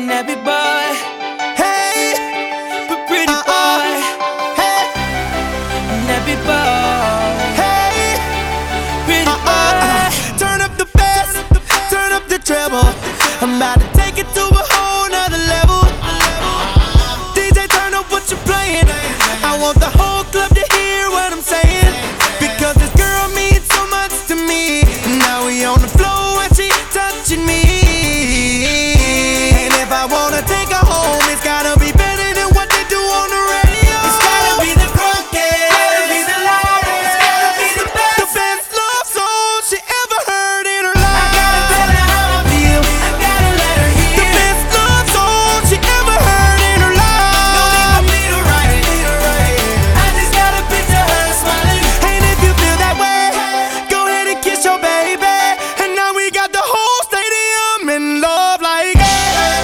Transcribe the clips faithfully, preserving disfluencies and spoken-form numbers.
nappy boy. Hey, But pretty uh, boy. uh, hey, Nappy boy. hey, Pretty uh, uh, boy. uh. Turn up the bass, turn up the treble. I'm about to take it to a whole nother level. D J, turn up what you're playing. I want the whole club to hear what I'm saying, because this girl means so much to me. Now we on the floor and she touching me. And if I wanna take her home, it's gotta be better than what they do on the radio. It's gotta be the drunkest, gotta be the loudest, it's gotta be the best, the best love song she ever heard in her life. I gotta tell her how I feel, I gotta let her hear the best love song she ever heard in her life. No need for me to write it, need to write it. I just gotta picture her smiling. And if you feel that way, go ahead and kiss your baby. And now we got the whole stadium in love like that.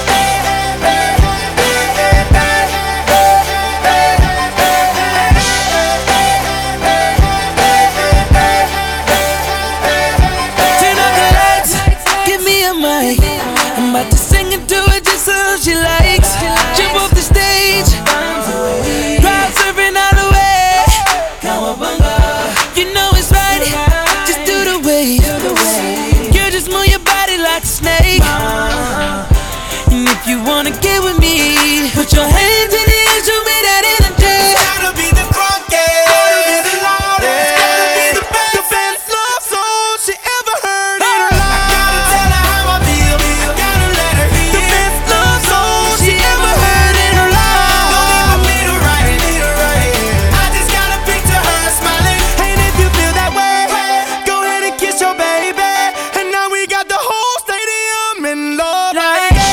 Turn off the lights, give me a mic. I'm about to sing and do it just so she likes. Jump off the stage, crowd surfing all the way. You know it's right, just do the wave. Girl, just move your body like a snake. And if you wanna get with me, put your hands in the air, show me that energy. Gotta be the drunkest, gotta be the loudest, gotta be the best, the best love song she ever heard in her life. I gotta tell her how I feel, I gotta let her hear the best love song she ever heard in her life. No need for me to write it, need to write it. I just gotta picture her smiling. And if you feel that way, go ahead and kiss your baby. And now we got the whole stadium in love like that.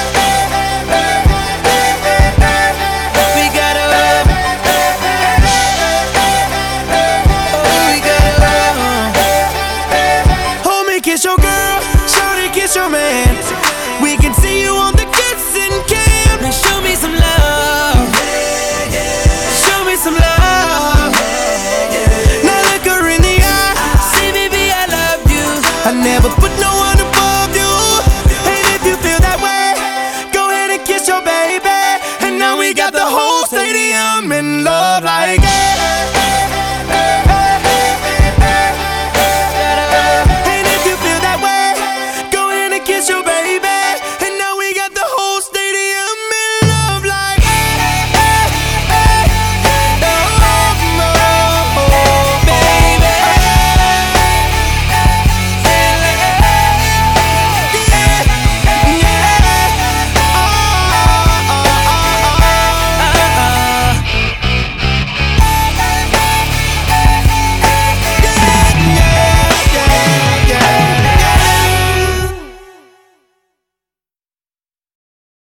We gotta love. Oh, we gotta love. Hold me, kiss your girl, shorty, kiss your man. We can see you on the kissing cam. Now show me some love. Show me some love. Now look her in the eye. See, baby, I love you. I never put no one above you. And if you feel that way, go ahead and kiss your baby. And now we got the whole stadium in love like that. And if you feel that way, go ahead and kiss your